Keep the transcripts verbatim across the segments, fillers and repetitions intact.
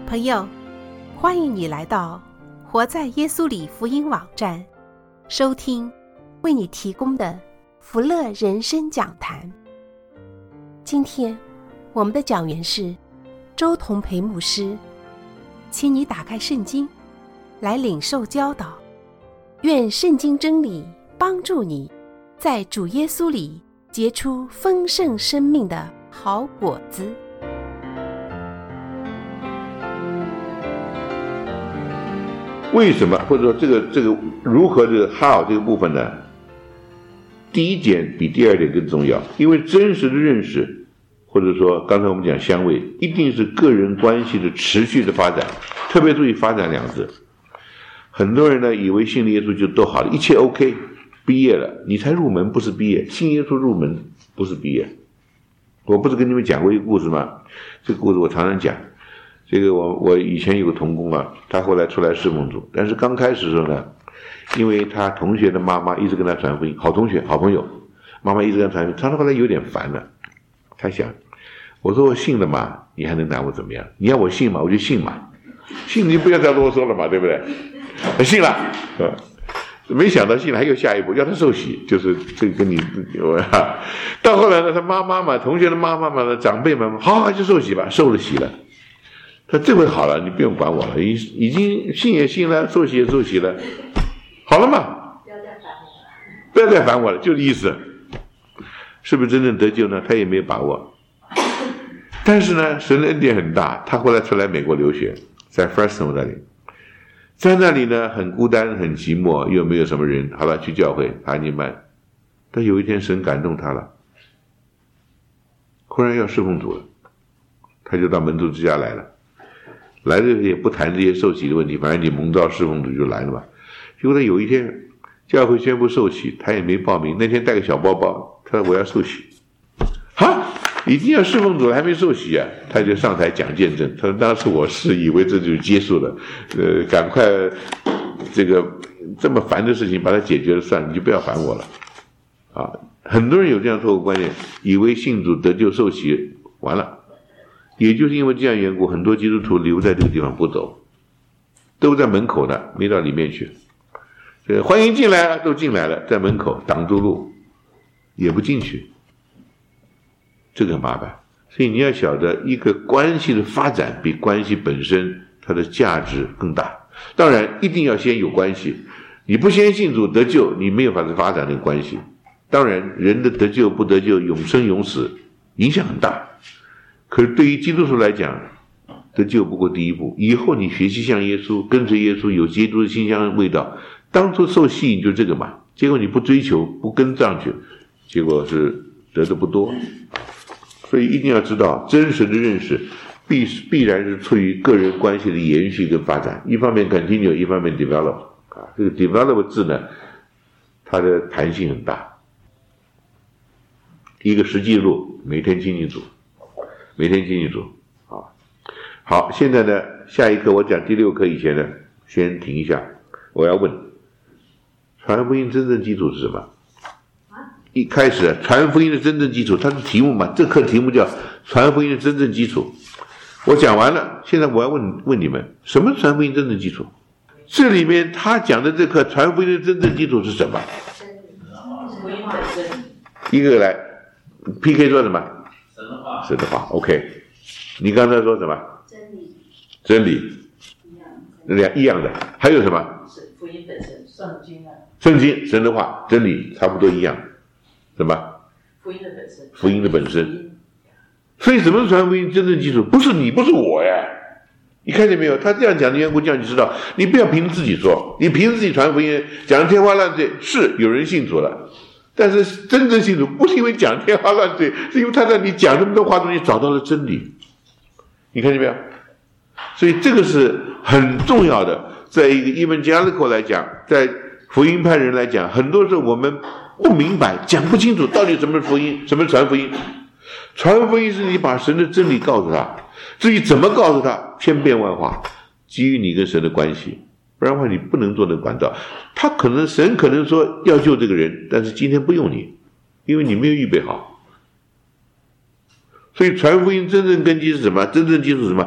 朋友，欢迎你来到活在耶稣里福音网站，收听为你提供的福乐人生讲坛。今天我们的讲员是周同培牧师，请你打开圣经来领受教导，愿圣经真理帮助你在主耶稣里结出丰盛生命的好果子。 为什么，或者说这个这个如何这个 how 这个部分呢？第一点比第二点更重要，因为真实的认识，或者说刚才我们讲香味，一定是个人关系的持续的发展。特别注意发展两字。很多人呢以为信了耶稣就都好了，一切 OK， 毕业了，你才入门，不是毕业。信耶稣入门不是毕业。我不是跟你们讲过一个故事吗？这个故事我常常讲。这个我我以前有个同工啊，他后来出来侍奉主，但是刚开始的时候呢，因为他同学的妈妈一直跟他传福音，好同学好朋友，妈妈一直跟他传福音，他后来有点烦了，他想，我说我信了嘛，你还能拿我怎么样？你要我信嘛，我就信嘛，信你不要再啰嗦了嘛，对不对？他信了，嗯，没想到信了还有下一步，要他受洗，就是这个跟你，到后来呢，他妈妈嘛，同学的妈妈嘛，长辈们，好好就受洗吧，受了洗了。他这回好了，你不用管我了，已已经信也信了，受洗也受洗了，好了嘛，不要再烦我了，不要再烦我了，就这意思。是不是真正得救呢？他也没有把握。但是呢，神的恩典很大，他后来出来美国留学，在 Fresno 那里，在那里呢很孤单很寂寞，又没有什么人，好了，去教会阿尼曼。但有一天神感动他了，忽然要侍奉主了，他就到门徒之家来了。来的也不谈这些受洗的问题，反正你蒙召侍奉主就来了嘛。结果他有一天教会宣布受洗，他也没报名，那天带个小包包，他说我要受洗。哈，已经要侍奉主了还没受洗啊，他就上台讲见证。他说当时我是以为这就结束了，呃，赶快这个这么烦的事情把它解决了算了，你就不要烦我了啊。很多人有这样错误观念，以为信主得救受洗完了。也就是因为这样缘故，很多基督徒留在这个地方不走，都在门口呢，没到里面去。这个欢迎进来了，都进来了，在门口挡住路，也不进去，这个很麻烦。所以你要晓得，一个关系的发展比关系本身它的价值更大。当然，一定要先有关系，你不先信主得救，你没有法子发展这个关系。当然，人的得救不得救，永生永死，影响很大。可是对于基督徒来讲，得救不过第一步。以后你学习像耶稣，跟随耶稣，有基督的馨香味道。当初受吸引就这个嘛，结果你不追求，不跟上去，结果是得的不多。所以一定要知道，真实的认识必必然是出于个人关系的延续跟发展。一方面 continue， 一方面 develop。啊，这个 develop 字呢，它的弹性很大。一个实际路，每天亲近主。每天亲近主啊，好，现在呢，下一课我讲第六课以前呢，先停一下。我要问，传福音真正基础是什么？一开始传福音的真正基础，它是题目嘛？这课题目叫传福音的真正基础。我讲完了，现在我要问问你们，什么是传福音真正基础？这里面他讲的这课传福音的真正基础是什么？ 福音本身。 一个来 P K 说什么？ 神的话， 神的话 ，OK。你刚才说什么？ 真理， 真理，两一样的。还有什么？ 福音本身，圣经啊。 圣经、神的话、真理差不多一样。什么？ 福音的本身。 福音的本身。所以什么是传福音真正基础？不是你，不是我呀。你看见没有？他这样讲的缘故，这样就知道，你不要凭自己说，你凭自己传福音，讲的天花乱坠，是有人信主了。但是真正信主不是因为讲天花乱坠，是因为他在你讲这么多话中你找到了真理。你看见没有？所以这个是很重要的。在一个 evangelical 来讲，在福音派人来讲，很多时候我们不明白，讲不清楚到底什么是福音，什么是传福音。传福音是你把神的真理告诉他，至于怎么告诉他，千变万化，基于你跟神的关系。不然的话你不能做那个管道。他可能神可能说要救这个人，但是今天不用你，因为你没有预备好。所以传福音真正根基是什么？真正基础是什么？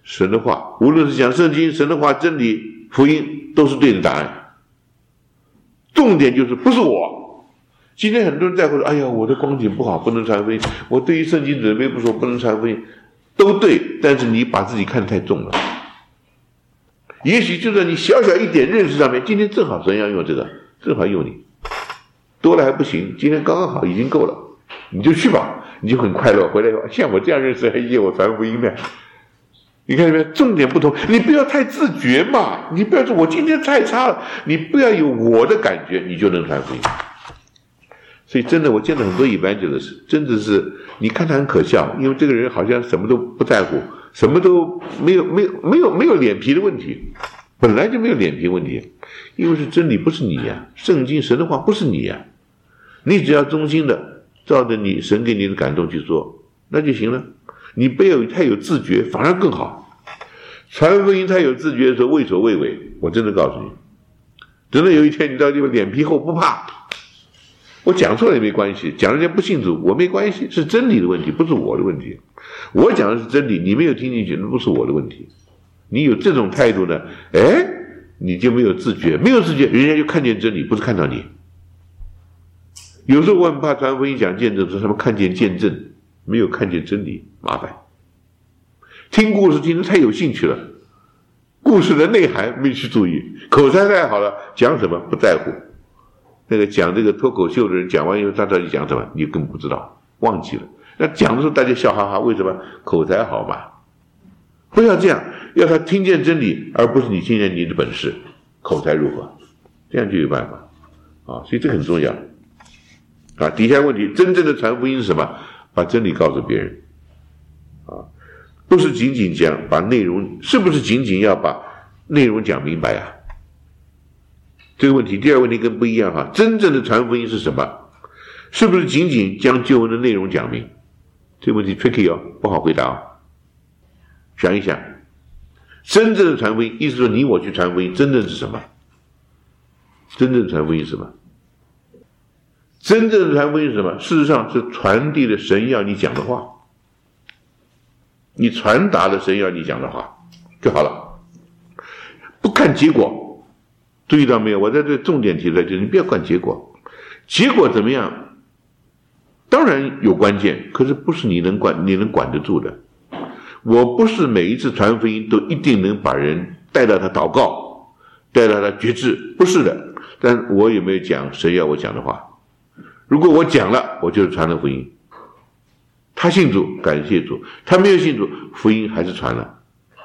神的话，无论是讲圣经、神的话、真理、福音，都是对的答案。重点就是不是我。今天很多人在乎说，哎呀，我的光景不好，不能传福音，我对于圣经准备不说，不能传福音，都对，但是你把自己看得太重了。也许就在你小小一点认识上面，今天正好神要用这个，正好用你，多了还不行，今天刚刚好，已经够了，你就去吧，你就很快乐。回来说，像我这样认识还业我传福音呢。你看见没有？重点不同，你不要太自觉嘛，你不要说我今天太差了，你不要有我的感觉，你就能传福音。所以真的，我见到很多evangelist，真的是你看他很可笑，因为这个人好像什么都不在乎，什么都没有，没有，没有，没有脸皮的问题，本来就没有脸皮问题，因为是真理，不是你呀，圣经神的话不是你呀，你只要忠心的照着你神给你的感动去做，那就行了。你不要太有自觉，反而更好。传福音太有自觉的时候畏首畏尾，我真的告诉你，等到有一天你到地方脸皮厚不怕，我讲错了也没关系，讲人家不信主我没关系，是真理的问题，不是我的问题。我讲的是真理，你没有听进去，那不是我的问题。你有这种态度呢，哎，你就没有自觉，没有自觉，人家就看见真理，不是看到你。有时候我很怕传福音讲见证，说他们看见见证，没有看见真理，麻烦。听故事听得太有兴趣了，故事的内涵没去注意，口才太好了，讲什么不在乎。那个讲这个脱口秀的人讲完以后，他到底讲什么，你根本不知道，忘记了。那讲的时候大家笑哈哈，为什么？口才好嘛。不要这样，要他听见真理，而不是你听见你的本事，口才如何，这样就有办法啊。所以这很重要啊。底下问题，真正的传福音是什么？把真理告诉别人啊，不是仅仅讲把内容，是不是仅仅要把内容讲明白啊？这个问题，第二个问题跟不一样哈。真正的传福音是什么？是不是仅仅将旧文的内容讲明？这个问题 tricky 哦，不好回答哦。想一想，真正的传福音，意思说你我去传福音，真正是什么？真正的传福音是什么？真正的传福音是什么？事实上是传递了神要你讲的话，你传达了神要你讲的话就好了，不看结果。注意到没有？我在这重点提出来，就是你不要管结果，结果怎么样？当然有关键，可是不是你能管，你能管得住的。我不是每一次传福音都一定能把人带到他祷告，带到他觉知，不是的。但我有没有讲神要我讲的话？如果我讲了，我就是传了福音。他信主，感谢主；他没有信主，福音还是传了。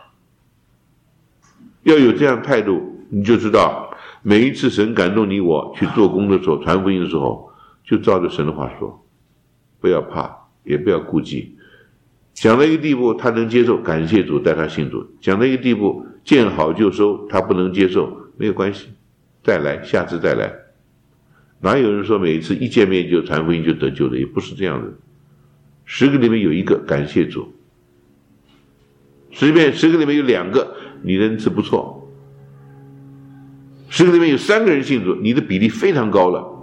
要有这样态度，你就知道。每一次神感动你我去做工的时候，传福音的时候，就照着神的话说，不要怕，也不要顾忌。讲到一个地步他能接受，感谢主带他信主；讲到一个地步见好就收，他不能接受，没有关系，再来，下次再来。哪有人说每一次一见面就传福音就得救的？也不是这样的。十个里面有一个感谢主，十遍十个里面有两个你的恩赐不错，十个里面有三个人信主，你的比例非常高了。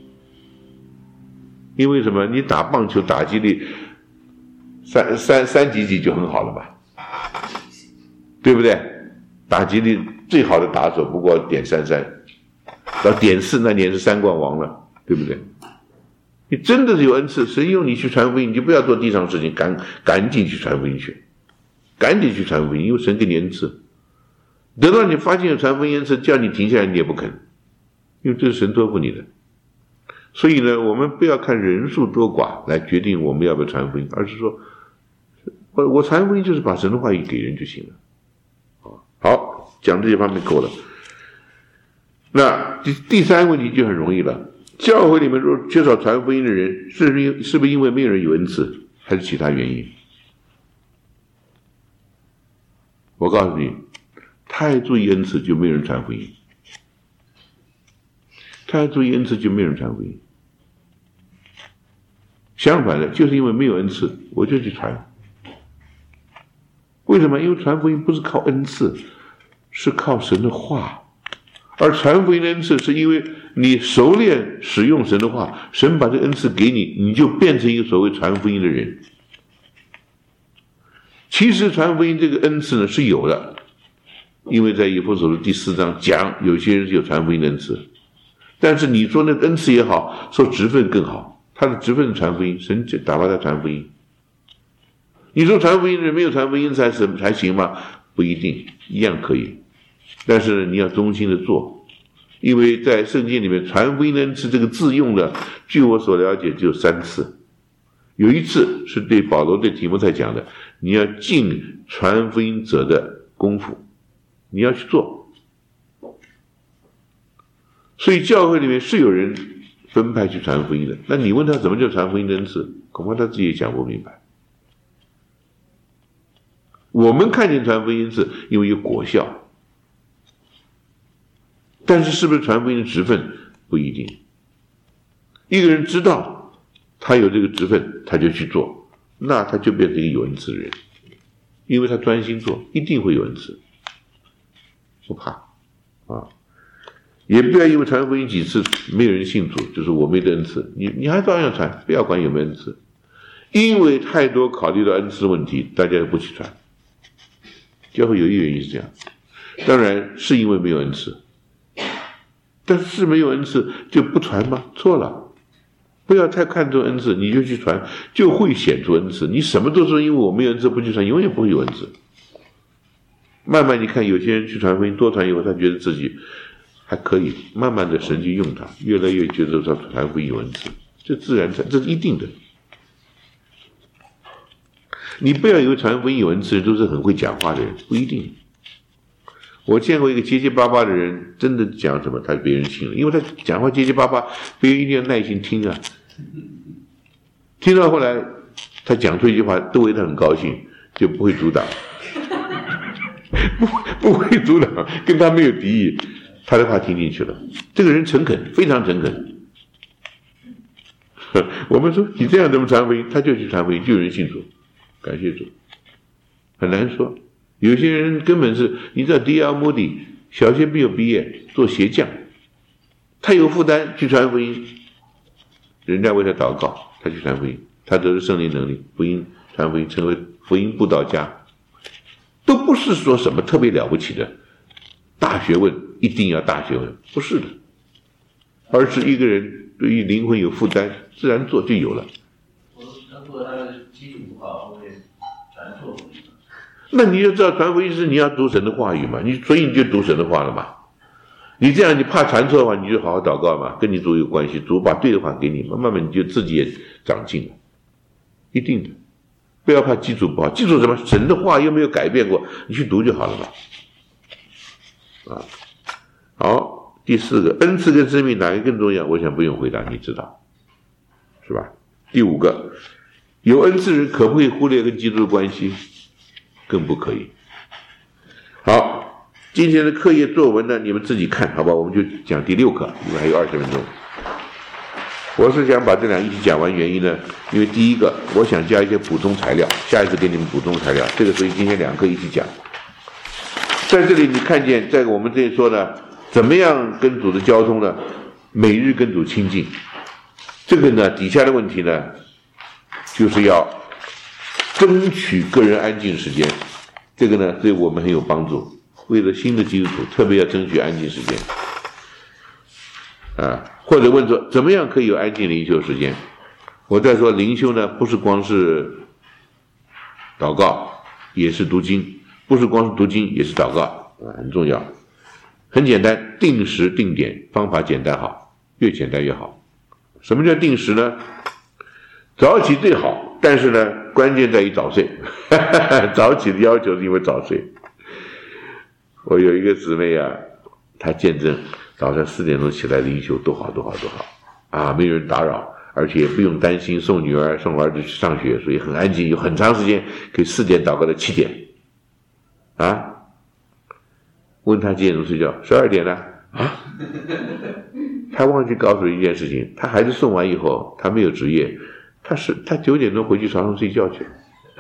因为什么？你打棒球打击力三三三几几就很好了嘛，对不对？打击力最好的打手不过点三三，到点四那年是三冠王了，对不对？你真的是有恩赐，神用你去传福音，你就不要做地上事情，赶赶紧去传福音去，赶紧去传福音，因为神给你恩赐。等到你发现有传福音恩赐，叫你停下来，你也不肯，因为这是神托付你的。所以呢，我们不要看人数多寡来决定我们要不要传福音，而是说，我我传福音就是把神的话语给人就行了。好，讲这些方面够了。那第第三个问题就很容易了，教会里面若缺少传福音的人，是不是是不是因为没有人有恩赐，还是其他原因？我告诉你，太注意恩赐就没有人传福音，太注意恩赐就没有人传福音。相反的，就是因为没有恩赐，我就去传。为什么？因为传福音不是靠恩赐，是靠神的话。而传福音的恩赐是因为你熟练使用神的话，神把这个恩赐给你，你就变成一个所谓传福音的人。 其实传福音这个恩赐呢是有的，因为在以弗所书第四章讲，有些人是有传福音的恩赐，但是你说那个恩赐也好，说职分更好，他的职分是传福音，神就打发他传福音。你说传福音的人没有传福音才是才行吗？不一定，一样可以，但是你要忠心的做，因为在圣经里面传福音的恩赐这个字用的，据我所了解只有三次。有一次是对保罗对提摩太讲的，你要尽传福音者的功夫，你要去做。所以教会里面是有人分派去传福音的，那你问他怎么叫传福音的恩赐，恐怕他自己也讲不明白。我们看见传福音是因为有果效，但是是不是传福音的职分不一定。一个人知道他有这个职分，他就去做，那他就变成一个有恩赐的人，因为他专心做，一定会有恩赐，不怕啊！也不要因为传福音几次没有人信主，就是我没得恩赐，你你还照样传，不要管有没有恩赐，因为太多考虑到恩赐的问题，大家就不去传。教会有一个原因是这样，当然是因为没有恩赐，但是没有恩赐就不传吗？错了，不要太看重恩赐，你就去传，就会显出恩赐。你什么都说因为我没有恩赐不去传，永远不会有恩赐。慢慢你看有些人去传福音，多传以后他觉得自己还可以，慢慢的神就用他，越来越觉得他传福音有恩赐，这自然这是一定的。你不要以为传福音有恩赐的人都是很会讲话的人，不一定。我见过一个结结巴巴的人，真的讲什么他别人信了，因为他讲话结结巴巴，别人一定要耐心听啊。听到后来他讲出一句话都为他很高兴，就不会阻挡，不不会阻挡，跟他没有敌意，他的话听进去了。这个人诚恳，非常诚恳。我们说你这样怎么传福音，他就去传福音，就有人信主。感谢主，很难说。有些人根本是，你知道 D L 目的小学没有毕业，做鞋匠，他有负担去传福音，人家为他祷告，他去传福音，他得了圣灵能力，福音传福音，成为福音布道家，都不是说什么特别了不起的大学问，一定要大学问，不是的，而是一个人对于灵魂有负担，自然做就有了。 如果他的基础不好，会传错。 那你就知道传福音是你要读神的话语嘛，你所以你就读神的话了嘛。你这样你怕传错的话，你就好好祷告嘛，跟你主有关系，主把对的话给你嘛，慢慢你就自己也长进了，一定的。不要怕基础不好，基础什么？神的话又没有改变过，你去读就好了嘛。啊，好，第四个，恩赐跟生命哪个更重要？我想不用回答，你知道，是吧？第五个，有恩赐人可不可以忽略跟基督的关系？更不可以。好，今天的课业作文呢，你们自己看，好吧？我们就讲第六课，因为还有二十分钟。我是想把这两一起讲完，原因呢，因为第一个，我想加一些补充材料，下一次给你们补充材料。这个所以今天两课一起讲。在这里你看见，在我们这里说呢，怎么样跟主的交通呢？每日跟主亲近。这个呢，底下的问题呢，就是要争取个人安静时间，这个呢对我们很有帮助。为了新的基督徒，特别要争取安静时间啊。或者问说，怎么样可以有安静灵修时间？我再说，灵修呢不是光是祷告，也是读经，不是光是读经，也是祷告啊，很重要。很简单，定时定点，方法简单好，越简单越好。什么叫定时呢？早起最好，但是呢，关键在于早睡。早起的要求是因为早睡。我有一个姊妹啊，她见证早上四点钟起来灵修，多好多好多好啊，没有人打扰，而且不用担心送女儿送儿子去上学，所以很安静，有很长时间可以四点祷告到七点啊。问她几点钟睡觉？十二点了啊。她忘记告诉一件事情，她孩子送完以后，她没有职业，她是她九点钟回去床上睡觉去。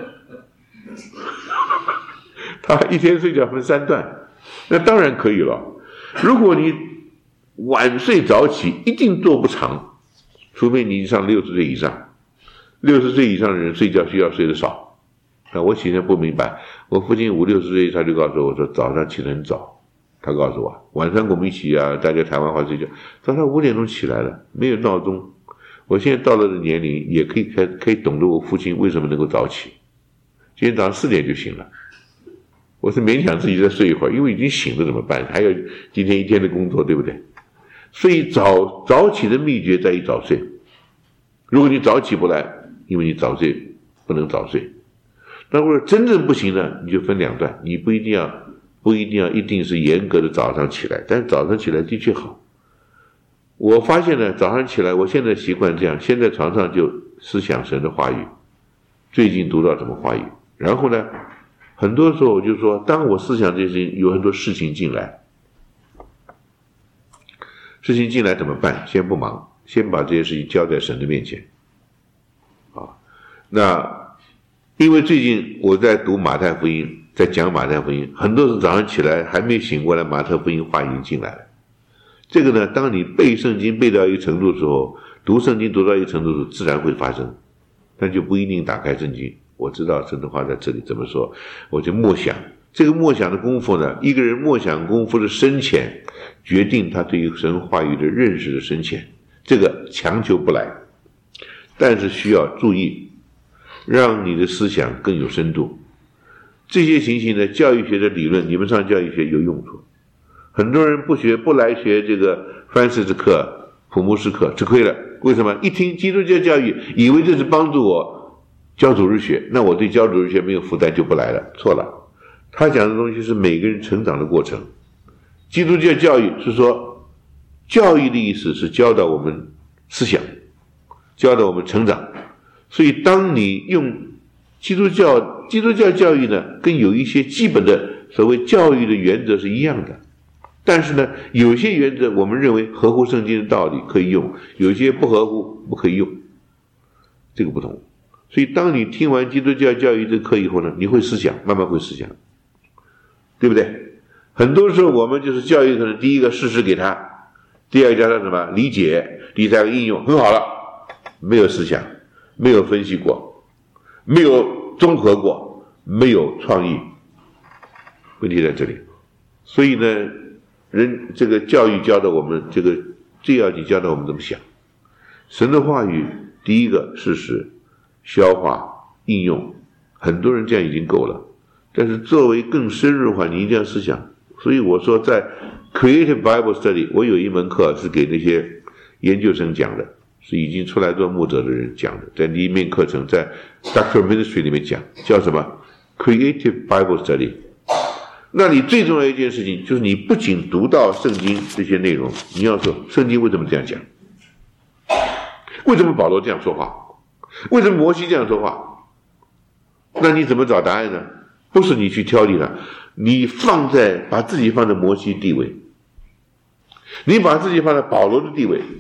她一天睡觉分三段，那当然可以了。如果你晚睡早起，一定做不长，除非你上六十岁以上。六十岁以上的人睡觉需要睡得少， 啊，我起先不明白，我父亲五六十岁他就告诉我说早上起得很早，他告诉我晚上我们一起啊，大家谈完话睡觉，早上五点钟起来了，没有闹钟。我现在到了的年龄也可以开可以懂得我父亲为什么能够早起，今天早上四点就醒了，我是勉强自己再睡一会儿，因为已经醒了怎么办？还有今天一天的工作，对不对？所以早早起的秘诀在于早睡。如果你早起不来，因为你早睡不能早睡。那如果真正不行呢，你就分两段，你不一定要不一定要一定是严格的早上起来，但是早上起来的确好。我发现呢，早上起来，我现在习惯这样，先在床上就思想神的话语，最近读到什么话语，然后呢，很多时候我就说，当我思想这些事情，有很多事情进来，事情进来怎么办？先不忙，先把这些事情交在神的面前。啊，那因为最近我在读马太福音，在讲马太福音，很多人早上起来还没醒过来，马太福音话已经进来了。这个呢，当你背圣经背到一个程度的时候，读圣经读到一个程度的时候，自然会发生，但就不一定打开圣经。我知道神的话在这里怎么说，我就默想。这个默想的功夫呢，一个人默想功夫的深浅，决定他对于神话语的认识的深浅。这个强求不来，但是需要注意，让你的思想更有深度。这些情形呢，教育学的理论，你们上教育学有用处。很多人不学不来学这个范式之课、普牧师课，吃亏了。为什么？一听基督教教育，以为这是帮助我教主日学，那我对教主日学没有负担就不来了。错了，他讲的东西是每个人成长的过程。基督教教育是说，教育的意思是教导我们思想，教导我们成长。所以当你用基督教基督教教育呢，跟有一些基本的所谓教育的原则是一样的。但是呢，有些原则我们认为合乎圣经的道理可以用，有些不合乎不可以用，这个不同。所以当你听完基督教教育的课以后呢，你会思想，慢慢会思想，对不对？很多时候我们就是教育可能第一个事实给他，第二个叫他什么理解，第三个应用，很好了，没有思想，没有分析过，没有综合过，没有创意，问题在这里。所以呢，人这个教育教导我们，这个最要紧教导我们怎么想。神的话语，第一个事实、消化、应用，很多人这样已经够了。但是作为更深入的话，你一定要思想。所以我说，在 Creative Bible Study， 我有一门课是给那些研究生讲的，是已经出来做牧者的人讲的，在第一面课程，在 Doctor Ministry 里面讲，叫什么 Creative Bible Study。那你最重要一件事情就是你不仅读到圣经这些内容，你要说圣经为什么这样讲，为什么保罗这样说话，为什么摩西这样说话，那你怎么找答案呢？不是你去挑剔它，你放在把自己放在摩西地位，你把自己放在保罗的地位。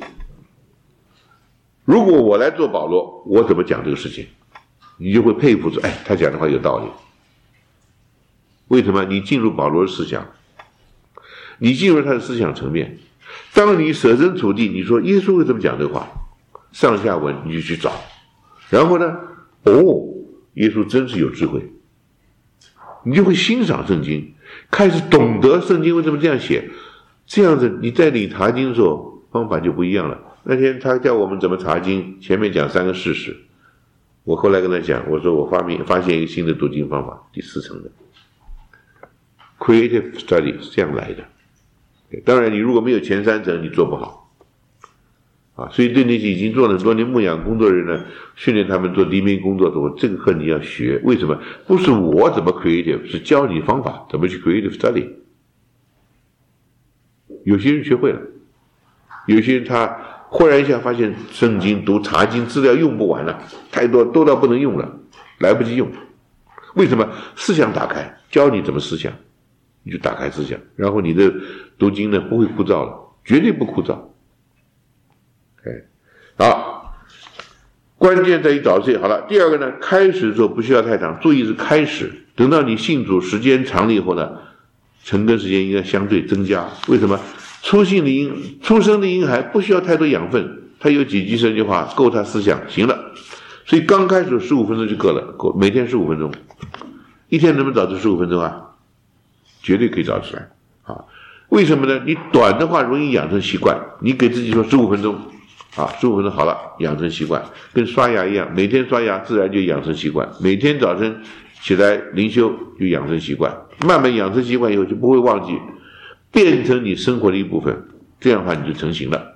如果我来做保罗，我怎么讲这个事情，你就会佩服说，哎，他讲的话有道理。为什么？你进入保罗的思想，你进入他的思想层面，当你设身处地，你说耶稣为什么讲这话，上下文你就去找，然后呢，哦，耶稣真是有智慧，你就会欣赏圣经，开始懂得圣经为什么这样写，这样子你在你查经的时候方法就不一样了。那天他教我们怎么查经，前面讲三个事实，我后来跟他讲，我说我发明发现一个新的读经方法，第四层的Creative Study 是这样来的。当然你如果没有前三层你做不好啊，所以对那些已经做了很多年牧养工作的人呢，训练他们做黎明工作的时候，这个课你要学。为什么？不是我怎么 creative， 是教你方法怎么去 creative study。 有些人学会了，有些人他忽然一下发现圣经读查经资料用不完了，太多多到不能用了，来不及用。为什么？思想打开，教你怎么思想，你就打开思想，然后你的读经呢不会枯燥了，绝对不枯燥。OK， 好，关键在于早睡。好了，第二个呢，开始的时候不需要太长，注意是开始。等到你信主时间长了以后呢，成根时间应该相对增加。为什么？出sinh的婴出生的婴孩不需要太多养分，他有几句圣经话够他思想，行了。所以刚开始十五分钟就够了，够每天十五分钟。 一天能不能找出十五分钟啊？绝对可以找出来啊！为什么呢？你短的话容易养成习惯，你给自己说十五分钟啊，十五分钟好了，养成习惯，跟刷牙一样，每天刷牙自然就养成习惯，每天早晨起来灵修就养成习惯，慢慢养成习惯以后就不会忘记，变成你生活的一部分，这样的话你就成型了。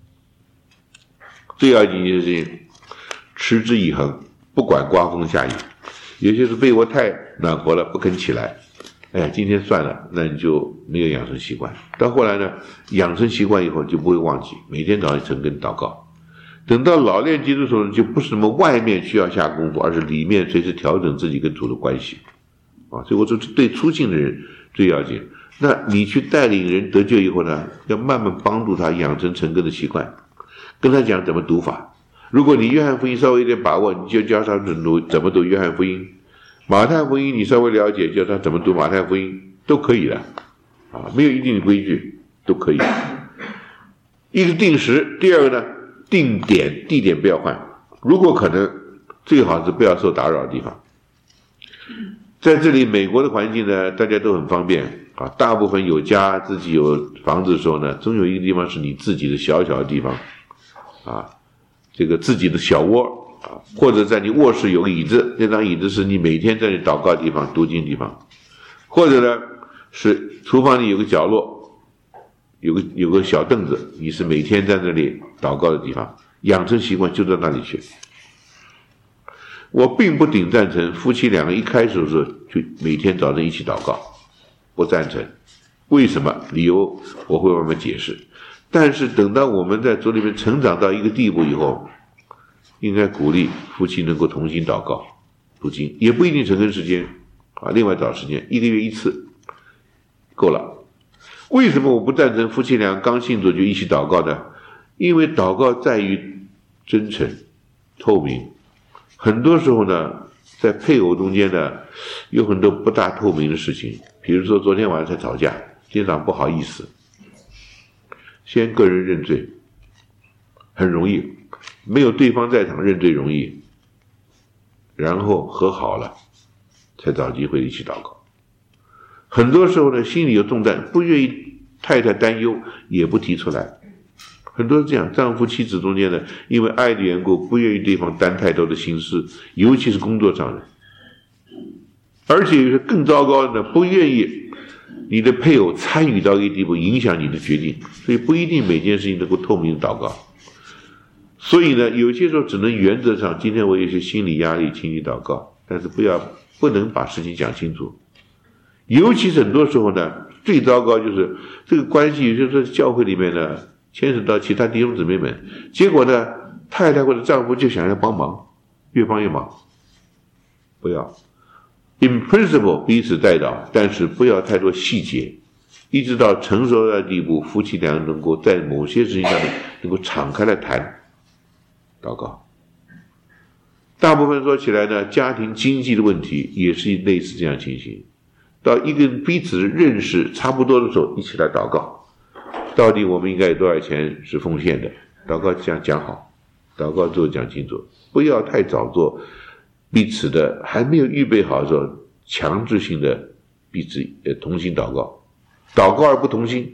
最要紧的事情，持之以恒，不管刮风下雨。有些是被窝太暖和了不肯起来，哎，今天算了，那你就没有养成习惯。到后来呢，养成习惯以后就不会忘记，每天早上晨更祷告。等到老练基督徒呢，就不是什么外面需要下功夫，而是里面随时调整自己跟主的关系啊。所以我说，对初信的人最要紧。那你去带领人得救以后呢，要慢慢帮助他养成晨更的习惯，跟他讲怎么读法。如果你约翰福音稍微有点把握，你就教他读怎么读约翰福音；马太福音你稍微了解，教他怎么读马太福音，都可以的啊，没有一定的规矩，都可以。一个定时，第二个呢，定点，地点不要换，如果可能，最好是不要受打扰的地方。在这里，美国的环境呢，大家都很方便啊，大部分有家自己有房子的时候呢，总有一个地方是你自己的小小的地方啊。这个自己的小窝啊，或者在你卧室有个椅子，那张椅子是你每天在那祷告的地方、读经的地方，或者呢是厨房里有个角落，有个有个小凳子，你是每天在那里祷告的地方，养成习惯就到那里去。我并不顶赞成夫妻两个一开始的时候就每天早晨一起祷告，不赞成。为什么？理由我会慢慢解释。但是等到我们在主里面成长到一个地步以后，应该鼓励夫妻能够同心祷告读经，也不一定成根时间啊，另外找时间，一个月一次够了。为什么我不赞成夫妻俩刚信主就一起祷告呢？因为祷告在于真诚透明，很多时候呢在配偶中间呢有很多不大透明的事情，比如说昨天晚上才吵架，今天早上不好意思，先个人认罪很容易，没有对方在场认罪容易，然后和好了才找机会一起祷告。很多时候呢心里有重担，不愿意太太担忧，也不提出来。很多是这样，丈夫妻子中间呢因为爱的缘故不愿意对方担太多的心事，尤其是工作上的。而且有些更糟糕的呢，不愿意你的配偶参与到一个地步，影响你的决定，所以不一定每件事情能够透明祷告。所以呢，有些时候只能原则上，今天我有些心理压力，请你祷告，但是不要不能把事情讲清楚。尤其是很多时候呢，最糟糕就是这个关系，有些时候教会里面呢牵扯到其他弟兄姊妹们，结果呢，太太或者丈夫就想要帮忙，越帮越忙，不要。In principle 彼此带导，但是不要太多细节，一直到成熟的地步，夫妻俩能够在某些事情上面能够敞开来谈祷告。大部分说起来呢，家庭经济的问题也是类似这样情形，到一个彼此认识差不多的时候，一起来祷告，到底我们应该有多少钱是奉献的，祷告讲讲好，祷告之后讲清楚，不要太早做彼此的还没有预备好的时候强制性的彼此呃同心祷告，祷告而不同心。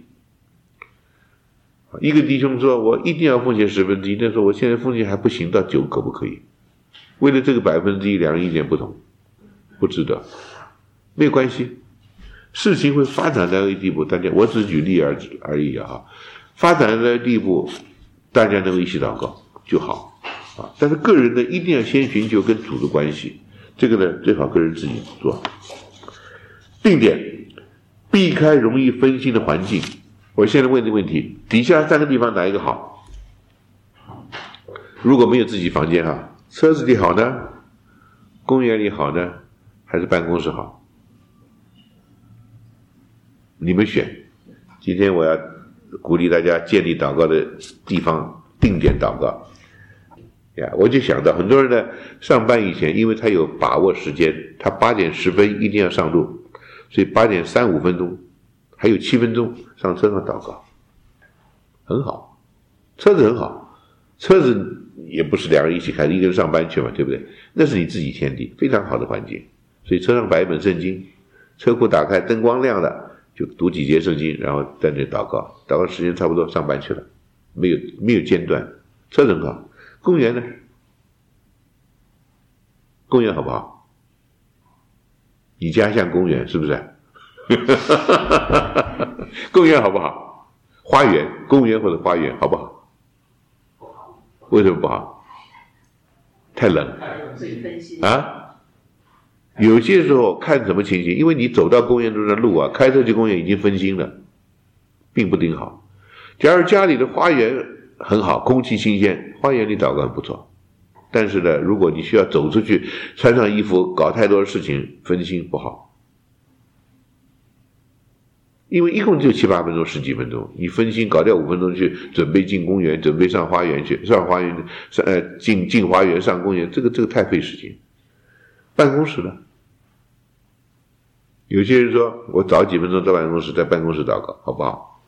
一个弟兄说我一定要奉献十分之一，但是我现在奉献还不行，到九可不可以？为了这个百分之一，两人意见不同，不值得，没有关系。事情会发展到一个地步，大家我只举例而而已啊，发展到一个地步，大家能够一起祷告就好。啊，但是个人呢，一定要先寻求跟主的关系，这个呢，最好个人自己做。定点，避开容易分心的环境。我现在问的问题，底下三个地方哪一个好？如果没有自己房间哈，车子里好呢，公园里好呢，还是办公室好？你们选。今天我要鼓励大家建立祷告的地方，定点祷告。呀，我就想到很多人呢，上班以前，因为他有把握时间，他八点十分一定要上路，所以八点三五分钟，还有七分钟上车上祷告，很好，车子很好，车子也不是两人一起开，一个人上班去嘛，对不对？那是你自己天地，非常好的环境， 所以车上摆一本圣经，车库打开，灯光亮了，就读几节圣经，然后在那祷告，祷告时间差不多上班去了，没有没有间断，车很好。公园呢？公园好不好？你家像公园是不是？公园好不好？花园，公园或者花园好不好？为什么不好？太冷啊！有些时候看什么情形，因为你走到公园中的路啊，开车去公园已经分心了，并不顶好。假如家里的花园很好，空气新鲜，花园里祷告很不错。但是呢，如果你需要走出去，穿上衣服，搞太多的事情，分心不好。因为一共就七八分钟、十几分钟，你分心搞掉五分钟去准备进公园，准备上花园去，上花园上呃进进花园上公园，这个这个太费时间。办公室呢？有些人说我早几分钟到办公室，在办公室祷告，好不好？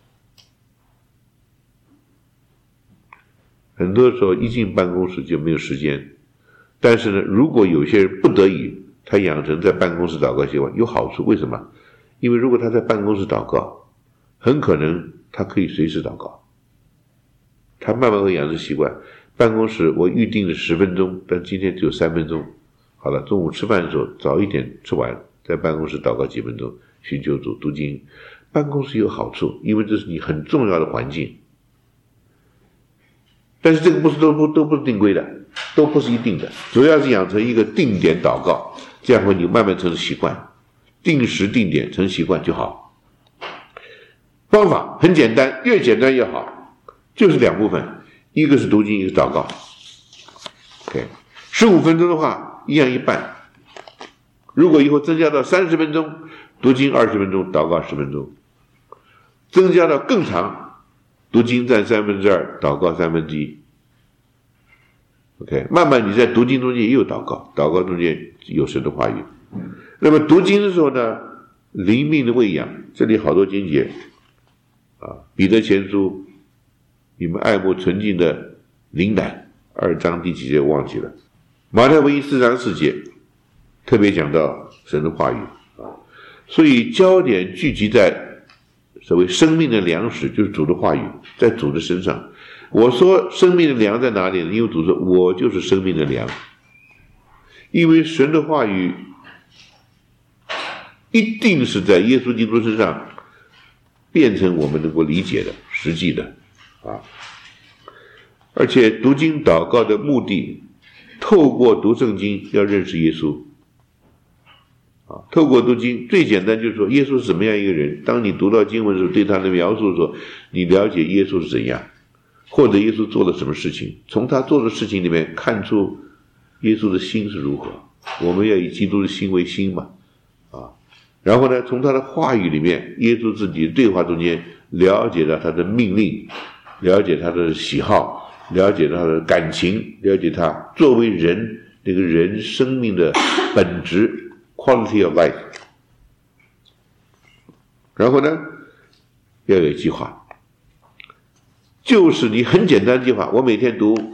很多时候一进办公室就没有时间。但是呢，如果有些人不得已，他养成在办公室祷告习惯，有好处。为什么？因为如果他在办公室祷告，很可能他可以随时祷告，他慢慢会养成习惯。办公室我预定了十分钟，但今天只有三分钟。好了，中午吃饭的时候早一点吃完，在办公室祷告几分钟，寻求主读经。办公室有好处，因为这是你很重要的环境。但是这个不是都不都不是定规的，都不是一定的，主要是养成一个定点祷告，这样会你慢慢成习惯。定时定点成习惯就好。方法很简单，越简单越好，就是两部分，一个是读经，一个是祷告。OK， 十五分钟的话，一样一半。如果以后增加到三十分钟，读经二十分钟，祷告十分钟，增加到更长，读经占三分之二，祷告三分之一。OK， 慢慢你在读经中间也有祷告，祷告中间有神的话语。那么读经的时候呢，灵命的喂养，这里好多经节啊，彼得前书，你们爱慕纯净的灵奶，二章第几节我忘记了。马太福音四章四节特别讲到神的话语啊，所以焦点聚集在所谓生命的粮食，就是主的话语，在主的身上。我说生命的粮在哪里呢？因为主说我就是生命的粮，因为神的话语一定是在耶稣基督身上变成我们能够理解的实际的啊！而且读经祷告的目的，透过读圣经要认识耶稣啊！透过读经最简单就是说耶稣是怎么样一个人，当你读到经文的时候，对他的描述的时候，你了解耶稣是怎样，或者耶稣做了什么事情，从他做的事情里面看出耶稣的心是如何。我们要以基督的心为心嘛啊！然后呢，从他的话语里面，耶稣自己的对话中间了解到他的命令，了解他的喜好，了解他的感情，了解他作为人那个人生命的本质 quality of life。 然后呢，要有计划，就是你很简单的计划，我每天读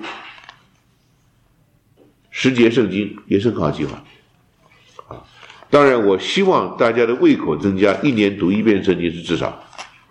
十节圣经也是很好计划。当然我希望大家的胃口增加，一年读一遍圣经是至少。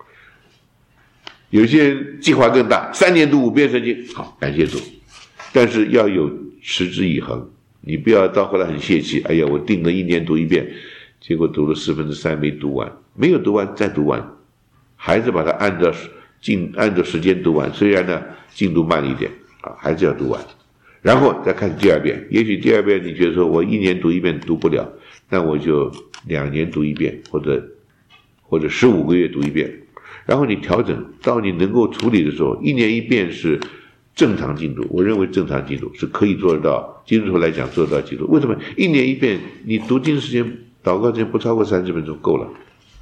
有些人计划更大，三年读五遍圣经，好，感谢主，但是要有持之以恒，你不要到后来很泄气，哎呀我定了一年读一遍，结果读了四分之三没读完，没有读完再读完，还是把它按照进按照时间读完，虽然呢进度慢了一点啊，还是要读完，然后再看第二遍。也许第二遍你觉得说我一年读一遍读不了，那我就两年读一遍，或者或者十五个月读一遍，然后你调整到你能够处理的时候，一年一遍是正常进度。我认为正常进度是可以做得到，基督徒来讲做得到进度。为什么？一年一遍，你读经时间、祷告时间不超过三十分钟够了。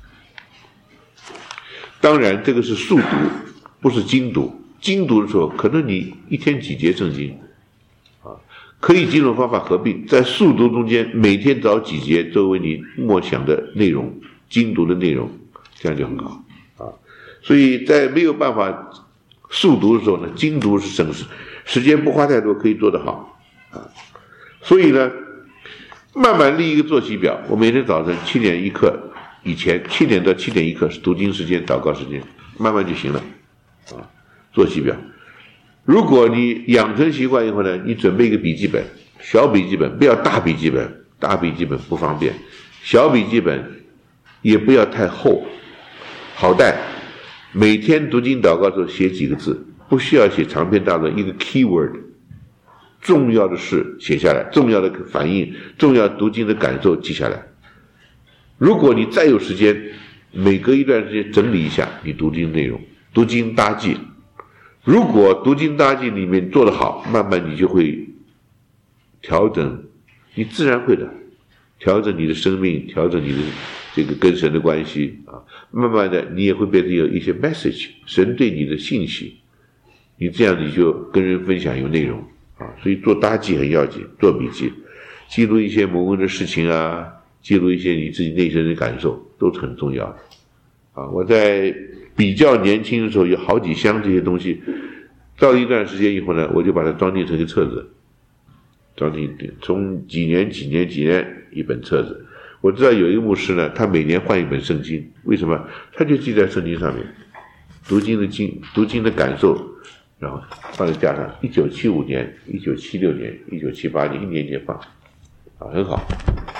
当然，这个是速读，不是精读。精读的时候，可能你一天几节圣经。可以几种方法合并，在速读中间每天找几节作为你默想的内容，精读的内容，这样就很好啊。所以在没有办法速读的时候呢，精读是省时，时间不花太多，可以做得好啊。所以呢， 慢慢立一个作息表，我每天早晨七点一刻以前，七点到七点一刻是读经时间、祷告时间，慢慢就行了啊。作息表，如果你养成习惯以后呢，你准备一个笔记本，小笔记本，不要大笔记本，大笔记本不方便，小笔记本也不要太厚，好带。每天读经祷告的时候写几个字，不需要写长篇大论，一个 keyword， 重要的事写下来，重要的反应，重要读经的感受记下来。如果你再有时间，每隔一段时间整理一下你读经内容，读经搭记。如果读经搭记里面做得好，慢慢你就会调整，你自然会的调整你的生命，调整你的这个跟神的关系啊，慢慢的你也会变得有一些 message， 神对你的信息，你这样你就跟人分享有内容啊，所以做搭记很要紧，做笔记，记录一些蒙恩的事情啊，记录一些你自己内心的感受，都是很重要的啊。我在比较年轻的时候有好几箱这些东西，到了一段时间以后呢，我就把它装订成一个册子，装订从几年几年几年一本册子。我知道有一个牧师呢，他每年换一本圣经，为什么？他就记在圣经上面，读经的经读经的感受，然后放在架上。一九七五年、一九七六年、一九七八年，一年年放，啊，很好。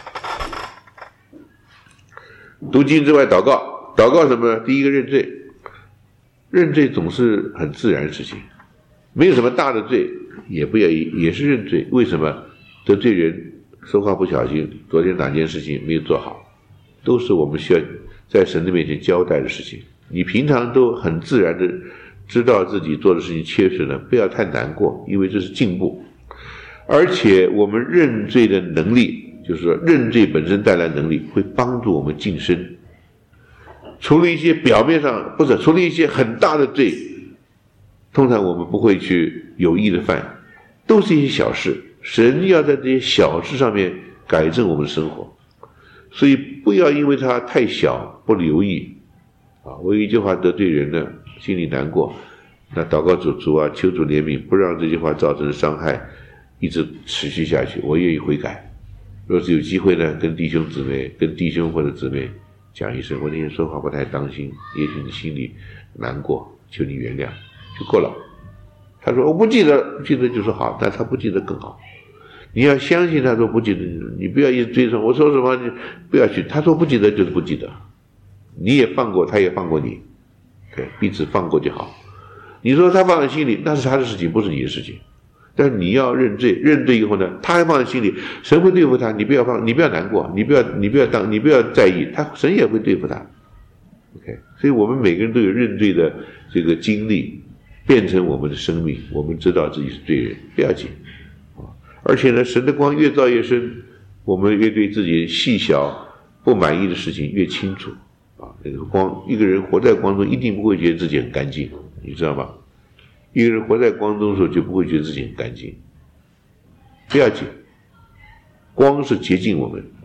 读经之外，祷告，祷告什么呢？第一个认罪，认罪总是很自然的事情，没有什么大的罪，也不要也是认罪。为什么？得罪人，说话不小心，昨天哪件事情没有做好，都是我们需要在神的面前交代的事情。你平常都很自然的知道自己做的事情缺失了，不要太难过，因为这是进步。而且我们认罪的能力，就是说认罪本身带来能力，会帮助我们晋升。除了一些表面上，不是，除了一些很大的罪，通常我们不会去有意的犯，都是一些小事。神要在这些小事上面改正我们的生活，所以不要因为它太小不留意啊。我有一句话得罪人了，心里难过，那祷告主主啊，求主怜悯，不让这句话造成的伤害一直持续下去，我愿意悔改。若是有机会呢，跟弟兄姊妹跟弟兄或者姊妹讲一声，我那天说话不太当心，也许你心里难过，求你原谅就够了。他说我不记得，不记得就是好，但他不记得更好。你要相信他说不记得，你不要一直追上我说什么，你不要去。他说不记得就是不记得，你也放过，他也放过你，对，彼此放过就好。你说他放在心里，那是他的事情，不是你的事情。但是你要认罪，认罪以后呢，他还放在心里，神会对付他，你不要放，你不要难过，你不要，你不要当，你不要在意，他神也会对付他。OK， 所以我们每个人都有认罪的这个经历，变成我们的生命，我们知道自己是罪人，不要紧。而且呢，神的光越照越深，我们越对自己细小不满意的事情越清楚啊。那个光，一个人活在光中，一定不会觉得自己很干净，你知道吗？一个人活在光中的时候，就不会觉得自己很干净。不要紧，光是洁净我们啊。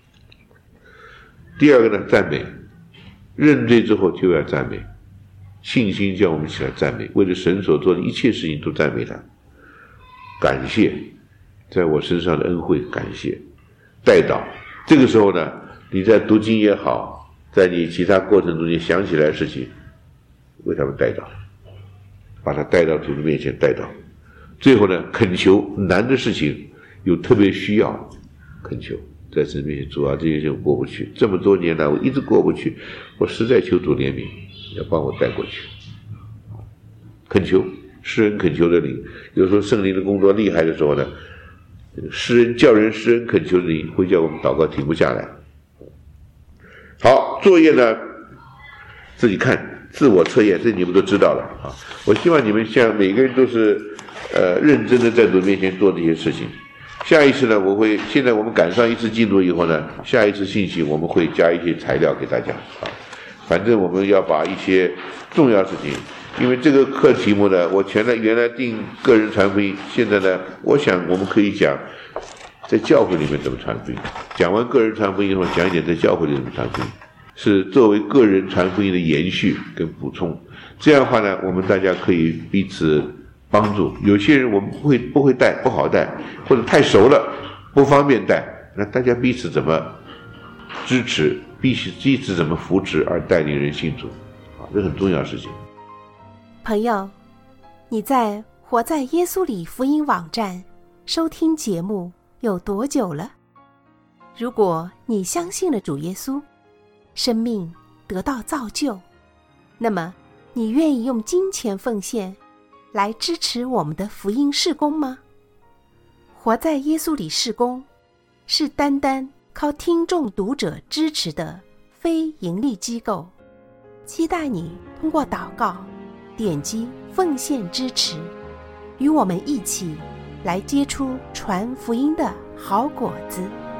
第二个呢，赞美，认罪之后就要赞美，信心叫我们起来赞美，为了神所做的一切事情都赞美他，感谢。在我身上的恩惠，感谢代祷。这个时候呢，你在读经也好，在你其他过程中间想起来的事情，为他们代祷，把他带到主的面前代祷。最后呢，恳求难的事情有特别需要，恳求在神面前，主啊，这件事我过不去，这么多年来我一直过不去，我实在求主怜悯，要帮我带过去。恳求，施恩恳求的灵，有时候圣灵的工作厉害的时候呢，施恩叫人施恩恳求的灵会叫我们祷告停不下来。好，作业呢自己看，自我测验，这你们都知道了啊。我希望你们像每个人都是呃认真的在主面前做这些事情。下一次呢，我会现在我们赶上一次进度以后呢，下一次信息我们会加一些材料给大家啊。反正我们要把一些重要事情。因为这个课题目呢，我原来原来定个人传福音，现在呢，我想我们可以讲在教会里面怎么传福音。讲完个人传福音以后，讲一点在教会里怎么传福音，是作为个人传福音的延续跟补充。这样的话呢，我们大家可以彼此帮助。有些人我们不会不会带，不好带，或者太熟了不方便带， 那大家彼此怎么支持，彼此彼此怎么扶持而带领人信主啊，这很重要的事情。 朋友，你在活在耶稣里福音网站收听节目有多久了？如果你相信了主耶稣，生命得到造就，那么你愿意用金钱奉献来支持我们的福音事工吗？活在耶稣里事工是单单靠听众读者支持的非盈利机构，期待你通过祷告点击奉献支持，与我们一起来结出传福音的好果子。